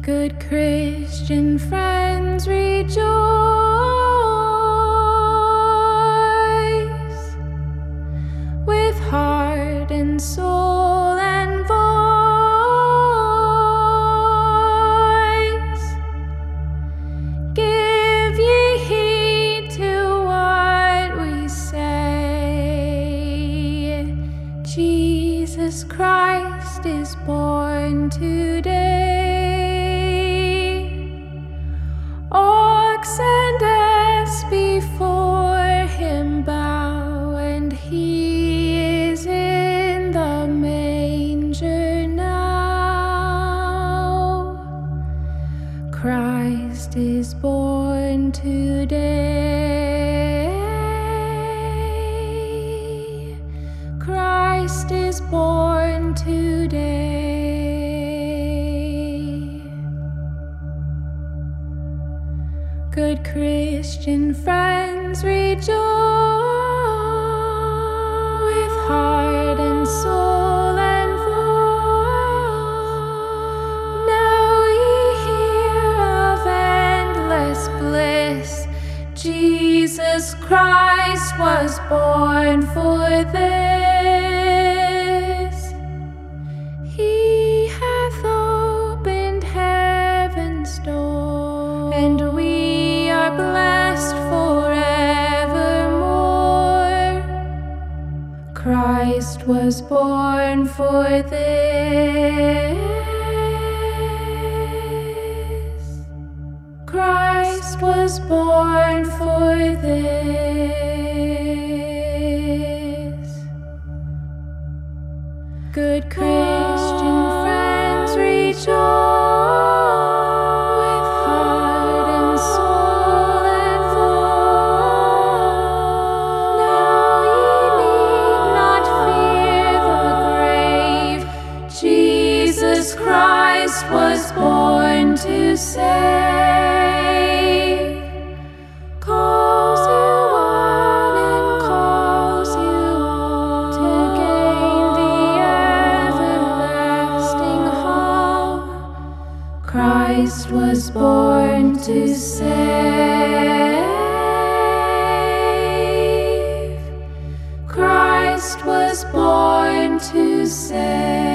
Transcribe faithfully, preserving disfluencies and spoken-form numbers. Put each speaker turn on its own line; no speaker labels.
Good Christian friends, rejoice with heart and soul and voice. Give ye heed to what we say. Jesus Christ is born today. Ox and ass before him bow, and he is in the manger now. Christ is born today. Christ is born today. Good Christian friends, rejoice with heart and soul and voice. Now ye hear of endless bliss. Jesus Christ was born for this. He hath opened heaven's door, and we are blessed forevermore. Christ was born for this. Christ was born for this. Good Christian friends, rejoice. Jesus Christ was born to save. Calls you one and calls you all to gain the everlasting home. Christ was born to save. Christ was born to save.